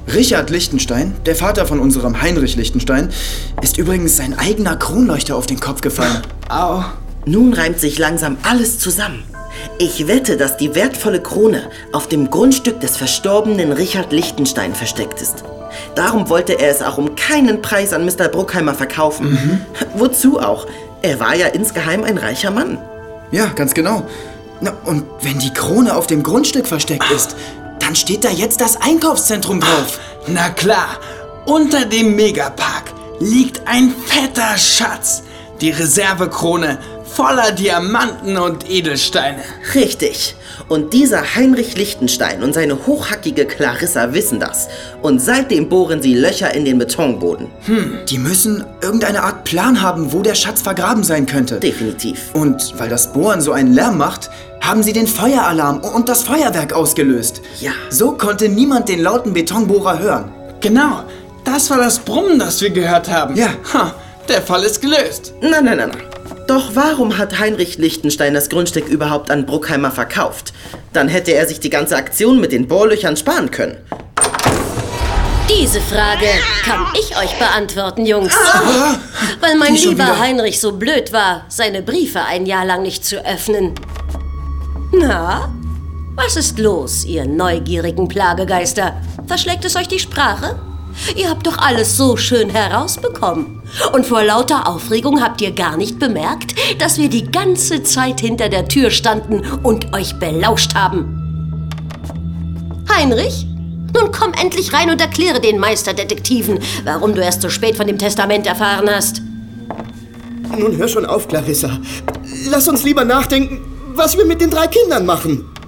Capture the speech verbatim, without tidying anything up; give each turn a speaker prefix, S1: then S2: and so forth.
S1: Richard Lichtenstein, der Vater von unserem Heinrich Lichtenstein, ist übrigens sein eigener Kronleuchter auf den Kopf gefallen.
S2: Au.
S3: Nun reimt sich langsam alles zusammen. Ich wette, dass die wertvolle Krone auf dem Grundstück des verstorbenen Richard Lichtenstein versteckt ist. Darum wollte er es auch um keinen Preis an Mister Bruckheimer verkaufen. Mhm. Wozu auch? Er war ja insgeheim ein reicher Mann.
S1: Ja, ganz genau. Na, und wenn die Krone auf dem Grundstück versteckt ist, dann steht da jetzt das Einkaufszentrum drauf.
S2: Na klar, unter dem Megapark liegt ein fetter Schatz. Die Reservekrone voller Diamanten und Edelsteine.
S3: Richtig. Und dieser Heinrich Lichtenstein und seine hochhackige Clarissa wissen das. Und seitdem bohren sie Löcher in den Betonboden.
S1: Hm, die müssen irgendeine Art Plan haben, wo der Schatz vergraben sein könnte.
S3: Definitiv.
S1: Und weil das Bohren so einen Lärm macht, haben sie den Feueralarm und das Feuerwerk ausgelöst.
S3: Ja.
S1: So konnte niemand den lauten Betonbohrer hören.
S2: Genau, das war das Brummen, das wir gehört haben.
S1: Ja.
S2: Ha, der Fall ist gelöst.
S3: Nein, nein, nein, nein. Doch warum hat Heinrich Lichtenstein das Grundstück überhaupt an Bruckheimer verkauft? Dann hätte er sich die ganze Aktion mit den Bohrlöchern sparen können.
S4: Diese Frage kann ich euch beantworten, Jungs.
S1: Ah,
S4: Weil mein
S1: schon
S4: lieber
S1: wieder.
S4: Heinrich so blöd war, seine Briefe ein Jahr lang nicht zu öffnen. Na, was ist los, ihr neugierigen Plagegeister? Verschlägt es euch die Sprache? Ihr habt doch alles so schön herausbekommen. Und vor lauter Aufregung habt ihr gar nicht bemerkt, dass wir die ganze Zeit hinter der Tür standen und euch belauscht haben. Heinrich, nun komm endlich rein und erkläre den Meisterdetektiven, warum du erst so spät von dem Testament erfahren hast.
S5: Nun hör schon auf, Clarissa. Lass uns lieber nachdenken, was wir mit den drei Kindern machen.